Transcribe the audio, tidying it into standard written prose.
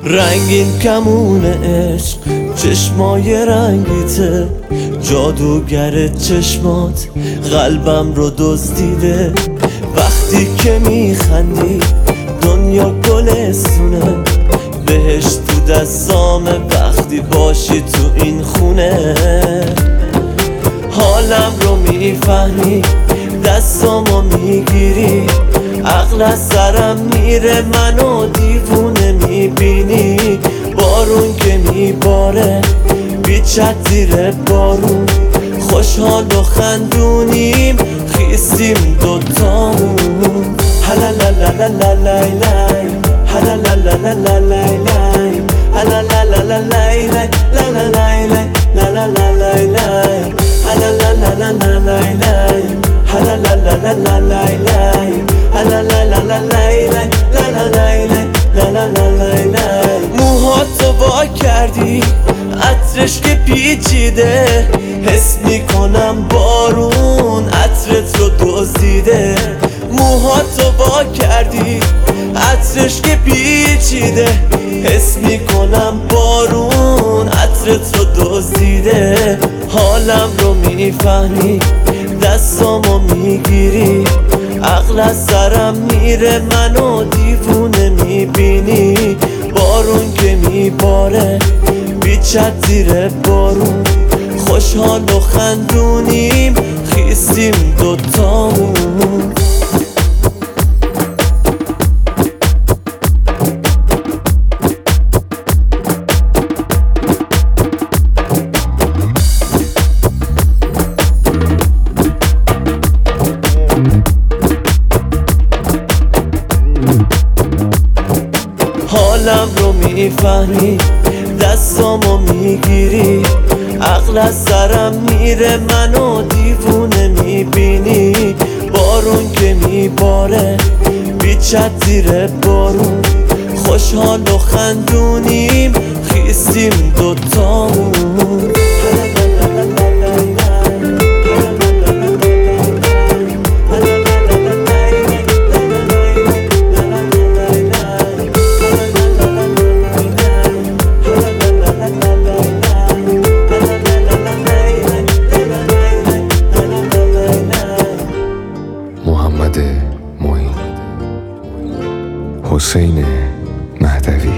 رنگین کمون عشق چشمای رنگیته، جادوگر چشمات قلبم رو دزدیده. وقتی که میخندی دنیا گلستونه، بهشت تو دستامه وقتی باشی تو این خونه. حالم رو میفهمی دستامو میگیری، عقل از سرم میره منو دیوونه میبینی. بارون که میباره بیچت زیر بارون، خوشحال و خندونیم خیستیم دوتامون. هلالالالالالای هلالالالالالای هلالالالالالای هلالالالالالای موهاتو وا کردی عطرش که پیچیده، حس میکنم بارون عطرت رو دزدیده. موهاتو وا کردی عطرش که پیچیده، حس میکنم بارون عطرت رو دزدیده. حالم رو میفهمی دستامو میگیری، عقل از سرم میره منو دیوونه میبینی. بارون که میباره بیچت زیر بارون، خوشحال و خندونیم خیستیم دوتامون. حالم رو میفهمی دستامو میگیری، عقل از سرم میره منو دیوونه میبینی. بارون که میباره بیچت زیر بارون، خوشحال و خندونیم خیستیم دوتامون. محمد معین، حسین مهدوی.